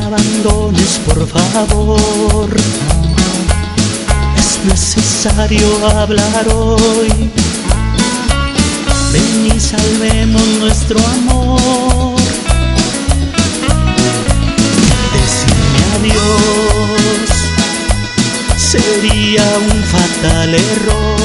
abandones, por favor. Es necesario hablar hoy. Ven y salvemos nuestro amor. Decirme adiós sería un fatal error.